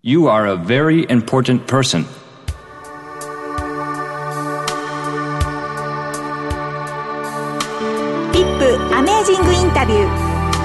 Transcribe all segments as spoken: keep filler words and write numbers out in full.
You are a very important person. ビップ アメージングインタビュー。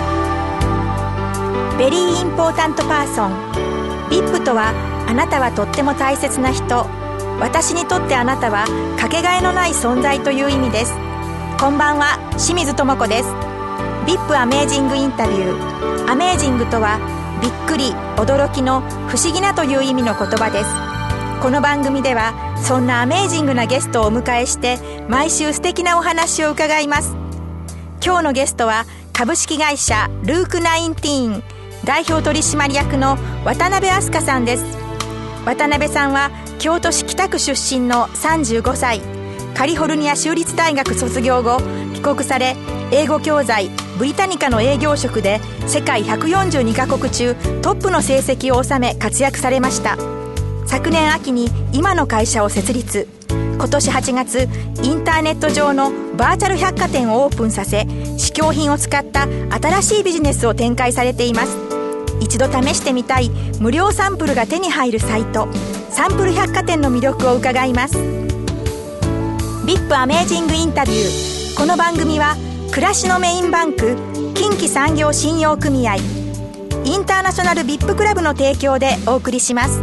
ベリーインポータントパーソン。 ビップ とは、あなたはとっても大切な人、私にとってあなたはかけがえのない存在という意味です。こんばんは、清水智子です。 ビップ アメージングインタビュー。アメージングとはびっくり、驚きの不思議なという意味の言葉です。この番組ではそんなアメージングなゲストをお迎えして毎週素敵なお話を伺います。今日のゲストは株式会社ルークナインティーン代表取締役の渡辺明日香さんです。渡辺さんは京都市北区出身のさんじゅうごさい。カリフォルニア州立大学卒業後帰国され、英語教材ブリタニカの営業職で世界ひゃくよんじゅうにカ国中トップの成績を収め活躍されました。昨年秋に今の会社を設立。今年はちがつ、インターネット上のバーチャル百貨店をオープンさせ、試供品を使った新しいビジネスを展開されています。一度試してみたい無料サンプルが手に入るサイト、サンプル百貨店の魅力を伺います。 ビップ アメージングインタビュー。この番組は暮らしのメインバンク近畿産業信用組合、インターナショナル ビップ クラブの提供でお送りします。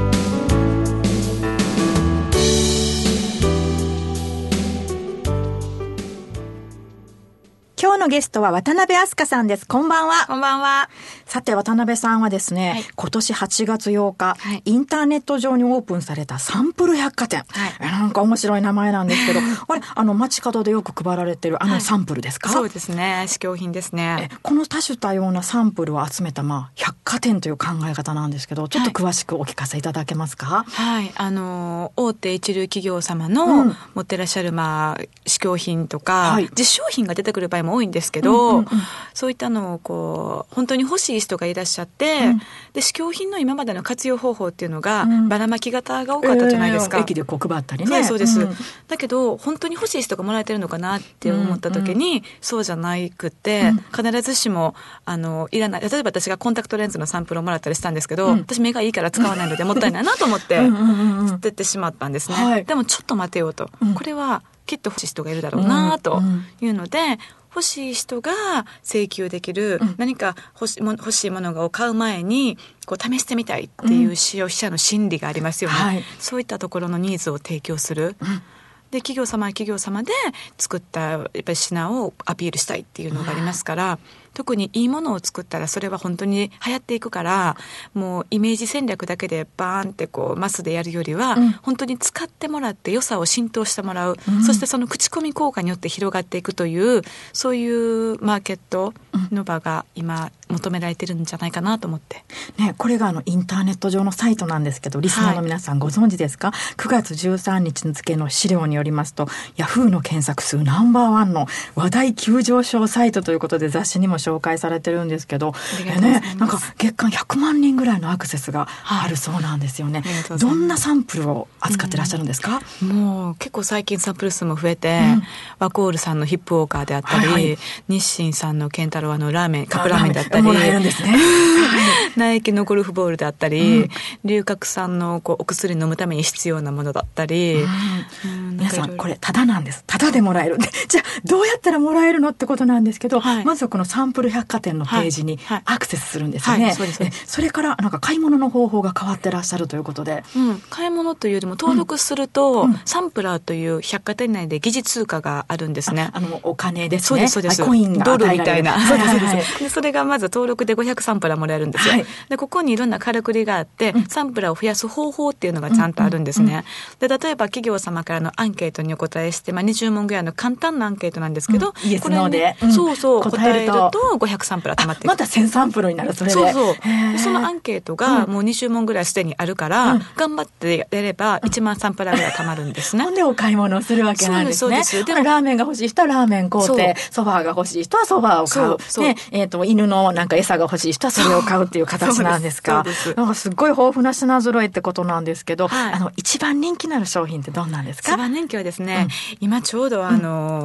今日のゲストは渡辺明日香さんです。こんばんは。 こんばんは。 さて、渡辺さんはですね、はい、今年はちがつようか、はい、インターネット上にオープンされたサンプル百貨店、はい、なんか面白い名前なんですけどあれ、あの街角でよく配られてるあのサンプルですか？ はい、そうですね、試供品ですね。 えこの多種多様なサンプルを集めた、まあ、百貨店という考え方なんですけど、ちょっと詳しくお聞かせいただけますか？ はい、あの大手一流企業様の持ってらっしゃる、まあ、試供品とか、はい、実商品が出てくる場合も多いんですけど、うんうんうん、そういったのをこう本当に欲しい人がいらっしゃって、うん、で試供品の今までの活用方法っていうのが、うん、ばらまき型が多かったじゃないですか、 えー、駅でこう配ったりね。 そうです、そうです、うん、だけど本当に欲しい人がもらえてるのかなって思った時に、うんうん、そうじゃないくって、うん、必ずしもあのいらない。例えば私がコンタクトレンズのサンプルをもらったりしたんですけど、うん、私目がいいから使わないのでもったいないなと思って捨ててしまったんですね、はい、でもちょっと待てよと、うん、これはきっと欲しい人がいるだろうなというので、うんうん、欲しい人が請求できる、うん、何か欲し、欲しいものを買う前にこう試してみたいっていう消費者の心理がありますよね、うんはい、そういったところのニーズを提供する、うん、で企業様は企業様で作ったやっぱり品をアピールしたいっていうのがありますから、うん、特にいいものを作ったらそれは本当に流行っていくから、もうイメージ戦略だけでバーンってこうマスでやるよりは、うん、本当に使ってもらって良さを浸透してもらう、うん、そしてその口コミ効果によって広がっていくという、そういうマーケットの場が今求められてるんじゃないかなと思って、 ね、これがあのインターネット上のサイトなんですけど、リスナーの皆さんご存知ですか？はい、くがつじゅうさんにち付の資料によりますと、ヤフーの検索数ナンバーワンの話題急上昇サイトということで雑誌にも紹介されてるんですけど、ね、なんか月間ひゃくまんにんぐらいのアクセスがあるそうなんですよね、はい、どんなサンプルを扱ってらっしゃるんですか？ うん、もう結構最近サンプル数も増えて、うん、ワコールさんのヒップウォーカーであったり、はいはい、日清さんのケンタロウのラーメンカップラーメンだったり、もらえるんですねナイキのゴルフボールであったり、うん、龍角散のこうお薬飲むために必要なものだったり、うんうん、皆さんこれタダなんです。タダでもらえるじゃあどうやったらもらえるのってことなんですけど、はい、まずはこのサンプル百貨店のページにアクセスするんですよね、はいはい、そうですそうです。それからなんか買い物の方法が変わってらっしゃるということで、 うん、買い物というよりも登録すると、うん、サンプラーという百貨店内で疑似通貨があるんですね。 あ, あのお金ですね。 そうですそうです、 コインがドルみたいな、そうですそうです、 はいはい、 でそれがまず登録でごひゃくサンプラーもらえるんですよ、はい、でここにいろんなからくりがあって、うん、サンプラーを増やす方法っていうのがちゃんとあるんですね、うんうんうん、で例えば企業様からのアンケートにお答えして、まあ、にじゅうもんぐらいの簡単なアンケートなんですけど、 イエスノーで、 うん、そうそう答えるとごひゃくサンプラー溜まっていく。 またせんサンプルになる。それでそうそうそのアンケートがもうにじゅうもんぐらいすでにあるから、うん、頑張ってやればいちまんサンプラーぐらい溜まるんですね。 ほんでお買い物をするわけなんですね。そうですそうです。でもラーメンが欲しい人はラーメン買うて、ソファーが欲しい人はソファーを買う。そうそうで、えーと、犬のなんか餌が欲しい人はそれを買うっていう形なんですか。そうですそうです。なんかすっごい豊富な品揃えってことなんですけど、はい、あの一番人気のある商品ってどんなんですか？ 一番人気はですね、うん、今ちょうどあの、うん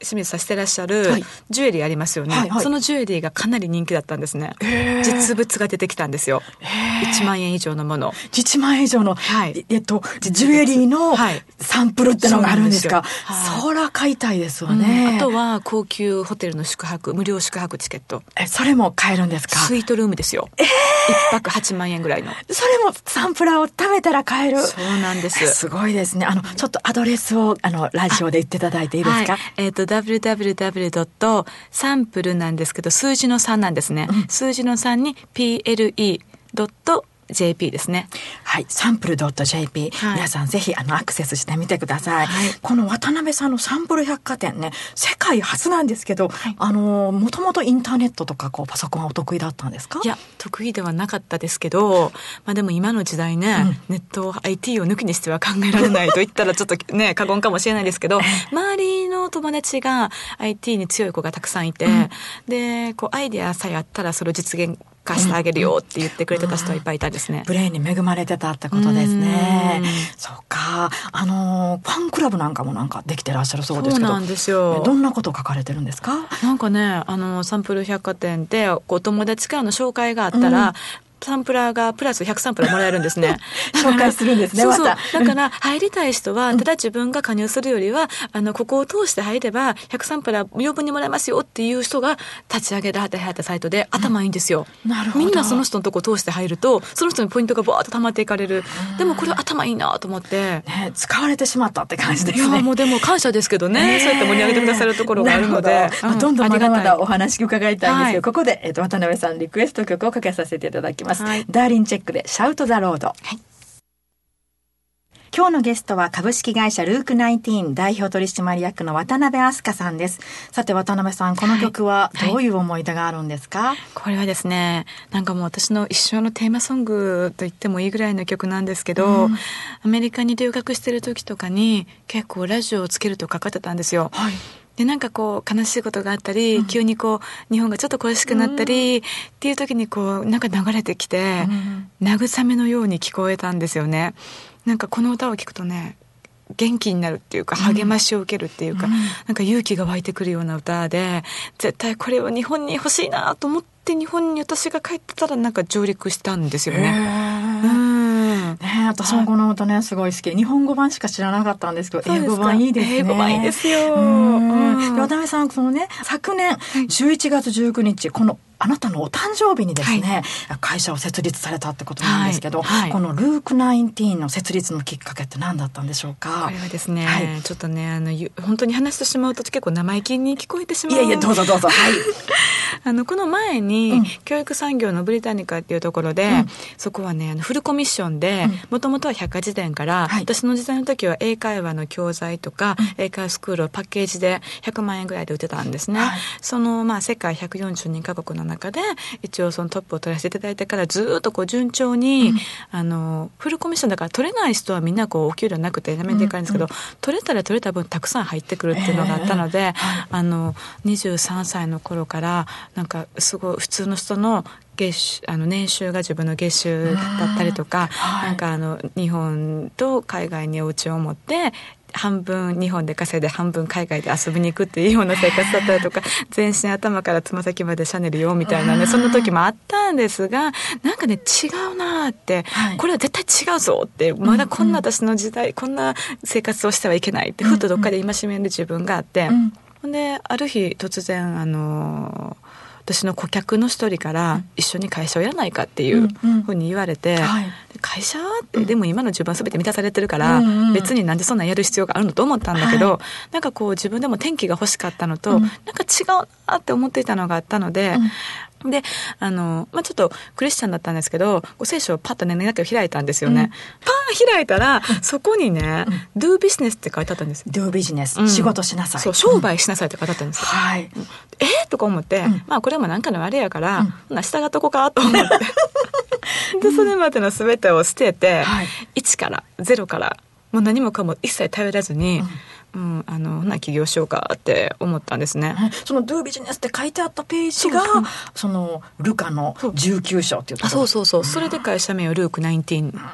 清水さんしてらっしゃるジュエリーありますよね、はいはい、そのジュエリーがかなり人気だったんですね。実物が出てきたんですよ。いちまんえん以上のもの、 いちまんえん以上の、はい、えっと、ジュエリーのサンプルってのがあるんですか。はい、そら買いたいですわね、 うん、あとは高級ホテルの宿泊、無料宿泊チケット、 えそれも買えるんですか。 スイートルームですよ、えー、いっぱくはちまんえんぐらいの。 それもサンプラーを貯めたら買える。 そうなんです。 すごいですね。あのちょっとアドレスをあのラジオで言っていただいていいですか。 はい、えっ、ー、と ダブリューダブリューダブリュードットサンプル なんですけど、数字のさんなんですね、うん、数字のさんに ピーエルイードットジェーピー ですね。 はい、サンプル ドットジェーピー、はい、皆さんぜひあのアクセスしてみてください。はい、この渡辺さんのサンプル百貨店ね、世界初なんですけど、はい、あのもともとインターネットとかこうパソコンはお得意だったんですか。 いや得意ではなかったですけど、まあ、でも今の時代ね、うん、ネット アイティー を抜きにしては考えられないと言ったらちょっとね過言かもしれないですけど周りの友達が アイティー に強い子がたくさんいて、うん、でこうアイデアさえあったらそれを実現貸してあげるよって言ってくれてた人はいっぱいいたんですね、うん、 ブレーンに恵まれてたってことですね。そうか。あのファンクラブなんかもなんかできてらっしゃるそうですけど。 そうなんですよ。 どんなことを書かれてるんですか。 なんかね、あのサンプル百貨店でお友達からの紹介があったら、うん、サンプラーがプラスひゃくサンプラーもらえるんですね。 紹介するんですね。 そうそう、 まただから入りたい人はただ自分が加入するよりは、あのここを通して入ればひゃくサンプラー無料分にもらえますよっていう人が立ち上げられたサイトで頭いいんですよ、うん、なるほど。みんなその人のとこ通して入るとその人にポイントがバーッと溜まっていかれる。でもこれ頭いいなと思って、 ね、使われてしまったって感じですね。 いやもうでも感謝ですけどね、そうやって盛り上げてくださるところがあるので、 ど、うん、どんどんまだまだお話伺いたいんですけど、はい、ここで、えーと、渡辺さんリクエスト曲をかけさせていただきます、はい、ダーリンチェックでシャウトザロード。はい、今日のゲストは株式会社ルークナインティーン代表取締役の渡辺飛鳥さんです。さて渡辺さん、この曲はどういう思い出があるんですか。はいはい、 これはですね、なんかもう私の一生のテーマソングと言ってもいいぐらいの曲なんですけど、うん、アメリカに留学してる時とかに結構ラジオをつけるとかかってたんですよ。はい、でなんかこう悲しいことがあったり、うん、急にこう日本がちょっと恋しくなったり、うん、っていう時にこうなんか流れてきて、うん、慰めのように聞こえたんですよね。なんかこの歌を聞くとね、元気になるっていうか励ましを受けるっていうか、うん、なんか勇気が湧いてくるような歌で、絶対これは日本に欲しいなと思って日本に私が帰ってたらなんか上陸したんですよね。 うんね、私もこの歌ねすごい好きで、日本語版しか知らなかったんですけど、英語版いいですね。 英語版いいですよ。 うんで渡辺さん、そのね、昨年じゅういちがつじゅうくにち、このあなたのお誕生日にですね、はい、会社を設立されたってことなんですけど、はいはい、このルークナインティーンの設立のきっかけって何だったんでしょうか。 これはですね、はい、ちょっとね、あの本当に話してしまうと結構生意気に聞こえてしまう。 いやいや、どうぞどうぞ。はい、 あのこの前に、うん、教育産業のブリタニカっていうところで、うん、そこはね、あのフルコミッションで、もともとは百科事典から、はい、私の時代の時は英会話の教材とか、うん、英会話スクールをパッケージでひゃくまんえんぐらいで売ってたんですね。はい、その、まあ、世界ひゃくよんじゅうにカ国の中で一応そのトップを取らせていただいてからずっとこう順調に、うん、あのフルコミッションだから取れない人はみんなこうお給料なくてやめていかれるんですけど、うんうん、取れたら取れた分たくさん入ってくるっていうのがあったので、えー、あのにじゅうさんさいの頃からなんかすごい普通の人の月収あの年収が自分の月収だったりとか、はい、なんかあの日本と海外にお家を持って半分日本で稼いで半分海外で遊びに行くっていうような生活だったりとか、全身頭からつま先までシャネルよみたいなね、そんな時もあったんですが、なんかね違うなって、はい、これは絶対違うぞって、まだこんな私の時代、うんうん、こんな生活をしてはいけないってふっとどっかで戒める自分があって、うんうん、である日突然あの私の顧客の一人から一緒に会社をやらないかっていうふうに言われて、うんうんはい、会社ってでも今の自分は全て満たされてるから、うんうん、別になんでそんなんやる必要があるのと思ったんだけど、はい、なんかこう自分でも転機が欲しかったのと、うん、なんか違うなって思っていたのがあったので、うん、であの、まあ、ちょっとクリスチャンだったんですけど聖書をパッとね中を開いたんですよね、うん、パン開いたらそこにね、うん、Do business って書いてあったんです。 Do business、うん、仕事しなさい、 そう商売しなさいって書いてあったんですよ、うんはい、えー、とか思って、うん、まあこれもなんかのあれやから、うん、ほな従っとこうかと思ってでそれまでの全てを捨てて、はい、いちからゼロからもう何もかも一切頼らずに、うんうん、あのほな起業しようかって思ったんですね。 その Do Business って書いてあったページが そ, そのルカのじゅうきゅう章っていうところ。 あそうそうそう、うん、それで会社名をルークナインティーン、 ま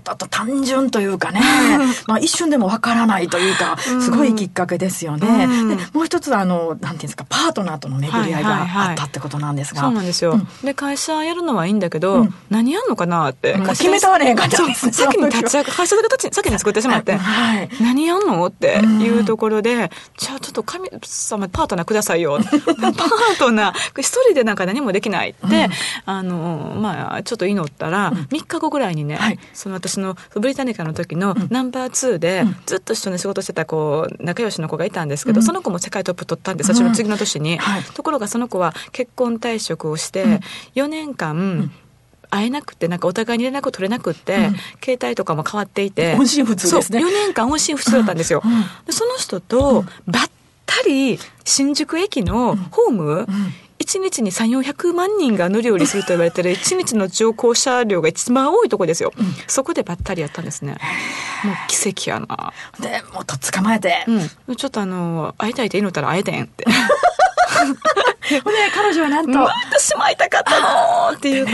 と単純というかねまあ一瞬でもわからないというかすごいきっかけですよね、うん、でもう一つあのなんていうんですかパートナーとの巡り合いがあったってことなんですが、 はいはいはい、そうなんですよ、うん、で会社やるのはいいんだけど、うん、何やんのかなって、 もう決めたわねえかったんですね。 先に立ち上が会社が先に作ってしまって、はい、何やんのっていうところで、うん、じゃあちょっと神様パートナーくださいよパートナー一人でなんか何もできないって、うん、あのまあちょっと祈ったら、うん、みっかごぐらいにね、はい、その私のブリタニカの時のナンバーツーで、うん、ずっと一緒に仕事してたこう仲良しの子がいたんですけど、うん、その子も世界トップ取ったんです私の次の年に、うんはい、ところがその子は結婚退職をして、うん、よねんかん、うん会えなくてなんかお互いに連絡を取れなくって、うん、携帯とかも変わっていて音信不通ですね。 そうよねんかん音信不通だったんですよ、うんうん、でその人とばったり新宿駅のホーム、うんうん、いちにちにさんびゃくよんひゃくまんにんが乗り降りすると言われてるいちにちの乗降車両が一番多いとこですよ、うん、そこでばったりやったんですね。もう奇跡やな。 でもっと捕まえて、 うん、ちょっとあの会いたいって言うのったら会えてんってね、彼女はなんと、 私も会いたかったのって言うから、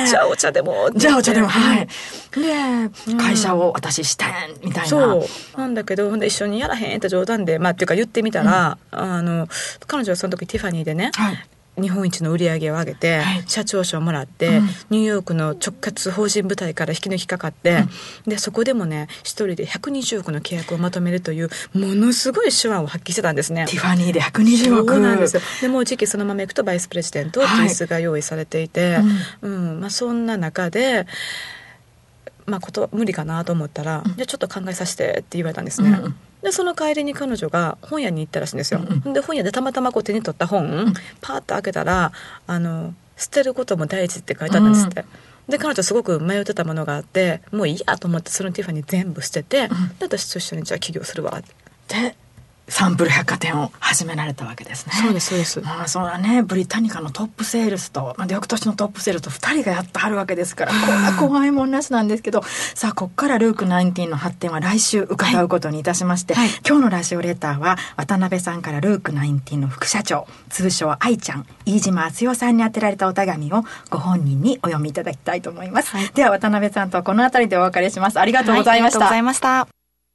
じゃあお茶でもじゃあお茶でもはい、で、うん、会社を私したんみたいな。 そうなんだけど一緒にやらへんって冗談でまあっていうか言ってみたら、うん、あの彼女はその時ティファニーでね、はい日本一の売り上げを上げて、はい、社長賞をもらって、うん、ニューヨークの直轄法人部隊から引き抜きかかって、うん、でそこでもね一人でひゃくにじゅうおくの契約をまとめるというものすごい手腕を発揮してたんですね。 ティファニーでひゃくにじゅうおく。 そうなんですよ。でもう時期そのままいくとバイスプレジデントという椅子が用意されていて、はいうんうんまあ、そんな中でまあ、こと無理かなと思ったら、うん、じゃあちょっと考えさせてって言われたんですね、うん、でその帰りに彼女が本屋に行ったらしいんですよ、うん、で本屋でたまたまこう手に取った本、うん、パーッと開けたらあの捨てることも大事って書いてあったんですって、うん、で彼女すごく迷ってたものがあってもういいやと思ってそのティファニー全部捨てて、うん、で私と一緒にじゃあ起業するわってサンプル百貨店を始められたわけですね。 そうですそうです。 まあそうだね、ブリタニカのトップセールスと、まあ、翌年のトップセールスとふたりがやってはるわけですからこんな怖いもんなしなんですけどさあここからルークナインティーンの発展は来週伺うことにいたしまして、はいはい、今日のラジオレターは渡辺さんからルークナインティーンの副社長通称愛ちゃん飯島敦代さんに宛てられたお手紙をご本人にお読みいただきたいと思います、はい、では渡辺さんとこのあたりでお別れします。ありがとうございました、 はい、ありがとうございました。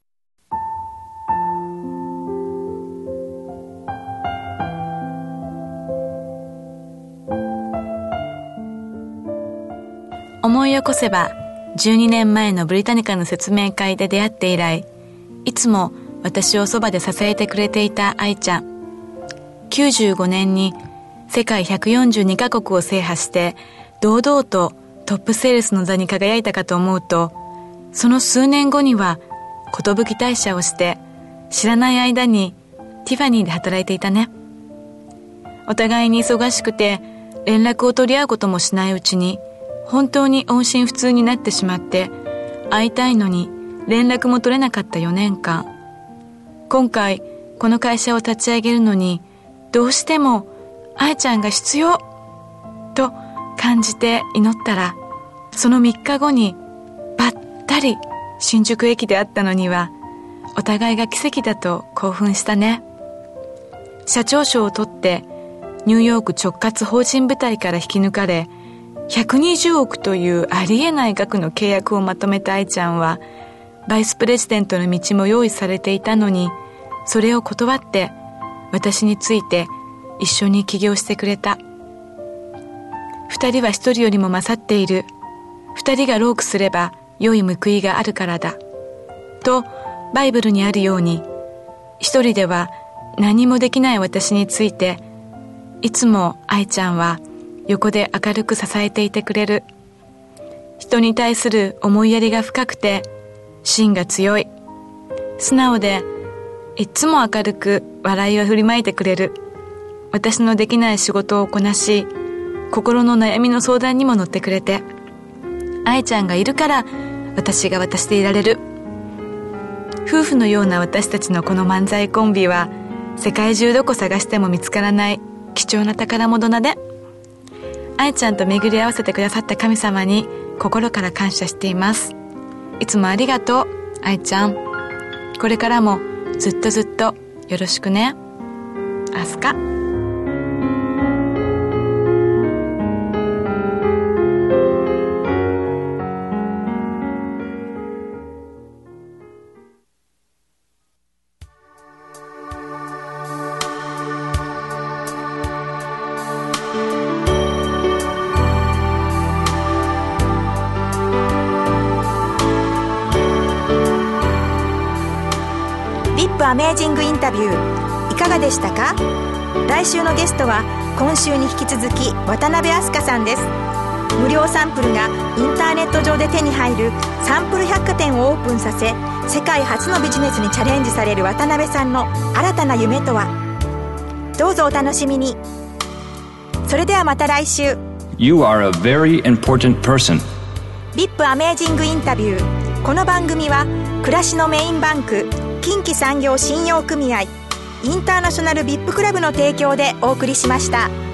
思い起こせばじゅうにねんまえのブリタニカの説明会で出会って以来いつも私をそばで支えてくれていた愛ちゃん。きゅうじゅうごねんに世界ひゃくよんじゅうにカ国を制覇して堂々とトップセールスの座に輝いたかと思うとその数年後には寿退社をして知らない間にティファニーで働いていたね。お互いに忙しくて連絡を取り合うこともしないうちに本当に音信不通になってしまって会いたいのに連絡も取れなかったよねんかん。今回この会社を立ち上げるのにどうしても愛ちゃんが必要と感じて祈ったらそのみっかごにばったり新宿駅で会ったのにはお互いが奇跡だと興奮したね。社長賞を取ってニューヨーク直轄法人部隊から引き抜かれひゃくにじゅうおくというありえない額の契約をまとめた愛ちゃんはバイスプレジデントの道も用意されていたのにそれを断って私について一緒に起業してくれた。二人は一人よりも勝っている。二人がロークすれば良い報いがあるからだとバイブルにあるように一人では何もできない私についていつも愛ちゃんは横で明るく支えていてくれる。人に対する思いやりが深くて芯が強い。素直でいつも明るく笑いを振りまいてくれる。私のできない仕事をこなし心の悩みの相談にも乗ってくれて愛ちゃんがいるから私が私でいられる。夫婦のような私たちのこの漫才コンビは世界中どこ探しても見つからない貴重な宝物だね。愛ちゃんと巡り合わせてくださった神様に心から感謝しています。いつもありがとう愛ちゃん。これからもずっとずっとよろしくね。アスカ。 アメージングインタビューいかがでしたか？来週のゲストは今週に引き続き渡辺明日香さんです。無料サンプルがインターネット上で手に入るサンプル百貨店をオープンさせ、世界初のビジネスにチャレンジされる渡辺さんの新たな夢とは？どうぞお楽しみに。それではまた来週。 You are a very important person. ブイアイピー アメージングインタビュー。この番組は暮らしのメインバンク近畿産業信用組合インターナショナル ブイアイピー クラブの提供でお送りしました。